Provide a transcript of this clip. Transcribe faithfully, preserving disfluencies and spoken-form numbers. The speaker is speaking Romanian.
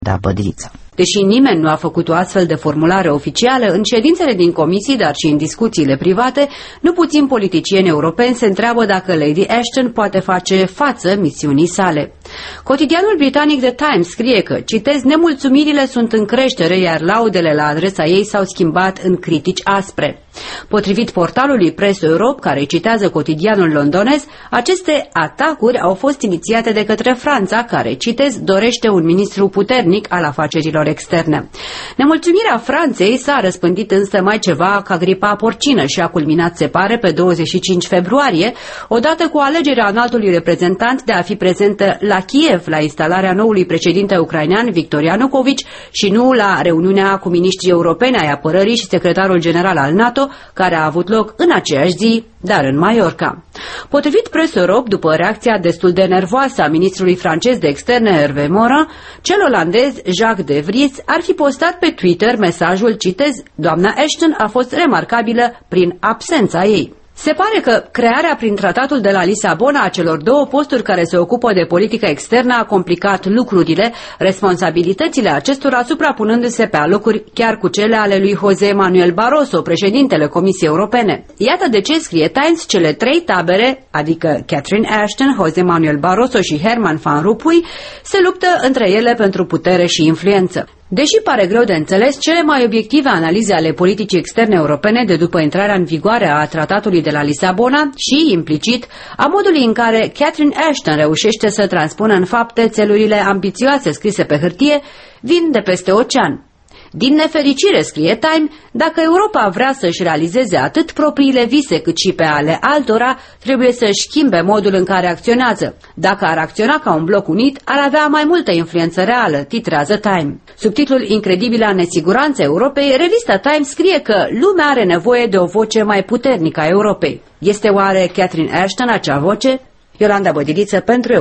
Da, Bădriță. Deși nimeni nu a făcut o astfel de formulare oficială, în ședințele din comisii, dar și în discuțiile private, nu puțini politicieni europeni se întreabă dacă Lady Ashton poate face față misiunii sale. Cotidianul britanic The Times scrie că, citez, nemulțumirile sunt în creștere, iar laudele la adresa ei s-au schimbat în critici aspre. Potrivit portalului Press Europe, care citează cotidianul londonez, aceste atacuri au fost inițiate de către Franța, care, citez, dorește un ministru puternic al afacerilor externe. Nemulțumirea Franței s-a răspândit însă mai ceva ca gripa porcină și a culminat, se pare, pe douăzeci și cinci februarie, odată cu alegerea înaltului reprezentant de a fi prezentă la Kiev la instalarea noului președinte ucrainean Victor Ianukovici și nu la reuniunea cu miniștrii europeni ai apărării și secretarul general al NATO, care a avut loc în aceeași zi, dar în Mallorca. Potrivit Press Europe, după reacția destul de nervoasă a ministrului francez de externe Hervé Morin, cel olandez Jacques de Vries ar fi postat pe Twitter mesajul, citez, doamna Ashton a fost remarcabilă prin absența ei. Se pare că crearea prin tratatul de la Lisabona a celor două posturi care se ocupă de politică externă a complicat lucrurile, responsabilitățile acestora suprapunându-se pe alocuri chiar cu cele ale lui José Manuel Barroso, președintele Comisiei Europene. Iată de ce, scrie Times, cele trei tabere, adică Catherine Ashton, José Manuel Barroso și Herman Van Rompuy, se luptă între ele pentru putere și influență. Deși pare greu de înțeles, cele mai obiective analize ale politicii externe europene de după intrarea în vigoare a tratatului de la Lisabona și, implicit, a modului în care Catherine Ashton reușește să transpună în fapte țelurile ambițioase scrise pe hârtie, vin de peste ocean. Din nefericire, scrie Time, dacă Europa vrea să-și realizeze atât propriile vise cât și pe ale altora, trebuie să-și schimbe modul în care acționează. Dacă ar acționa ca un bloc unit, ar avea mai multă influență reală, titrează Time. Subtitlul Incredibila nesiguranță Europei, revista Time scrie că lumea are nevoie de o voce mai puternică a Europei. Este oare Catherine Ashton acea voce? Iolanda Bădiliță pentru